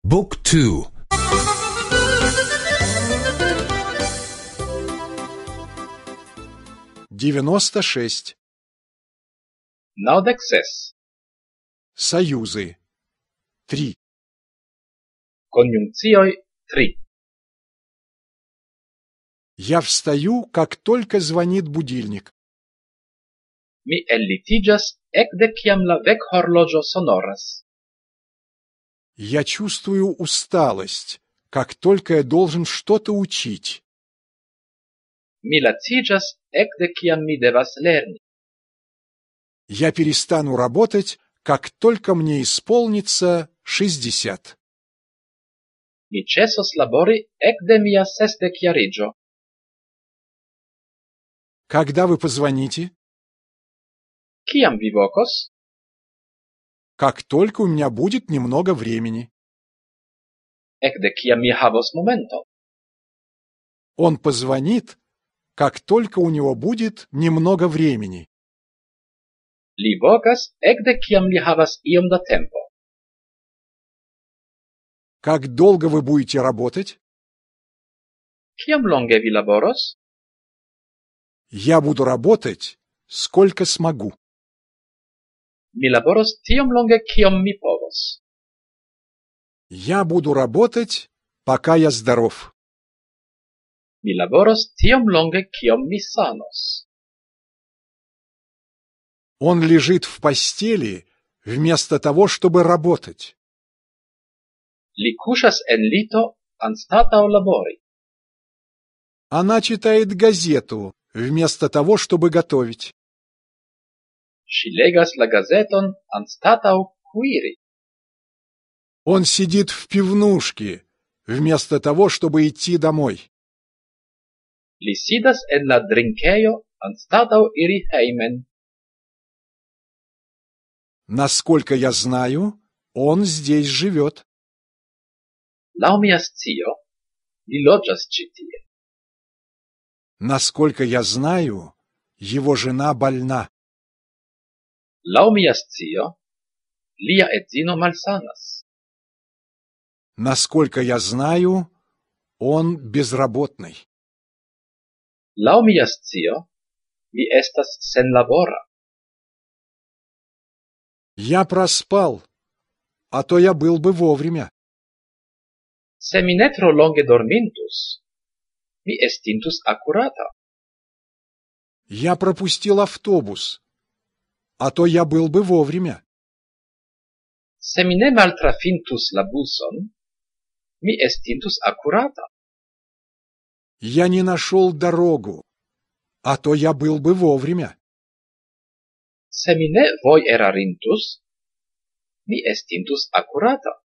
บุ๊กทู 96. Naudexes. Союзы. 3. Conjunctioi 3. Я встаю, как только звонит будильник. Mi ellitigas ecde ciam la vekhorlogio sonoras. Я чувствую усталость, как только я должен что-то учить. Mi lacigas ecde ciam mi devas lerni. Я перестану работать, как только мне исполнится 60. Mi cesos labori ecde mia 60-jarigio. Когда вы позвоните? Ciam vi vocos? Как только у меня будет немного времени. Ecde ciam mi havos momento. Он позвонит, как только у него будет немного времени. Li vocas ecde ciam li havas iom da tempo. Как долго вы будете работать? Ciam longe vi laboros? Я буду работать, сколько смогу. Mi laboros tiom longe ciom mi povos. Я буду работать, пока я здоров. Mi laboros tiom longe ciom mi sanos. Он лежит в постели вместо того, чтобы работать. Li kuŝas en lito anstataŭ labori. Она читает газету вместо того, чтобы готовить. Ŝi legas la gazeton anstataŭ kuiri. Он сидит в пивнушке вместо того, чтобы идти домой. Li sidas en la drinkejo anstataŭ iri hejmen. Насколько я знаю, он здесь живет. Laŭ mia scio, li loĝas ĉi tie. Насколько я знаю, его жена больна. Laŭ mia scio, lia edzino malsanas. Насколько я знаю, он безработный. Laŭ mia scio, li estas senlabora. Я проспал, а то я был бы вовремя. Se mi ne tro longe dormintus, mi estintus akurata. Я пропустил автобус, а то я был бы вовремя. Se mi ne maltrafintus la buson, mi estintus akurata. Я не нашел дорогу, а то я был бы вовремя. Se mi ne voierarrintus, mi estintus akurata.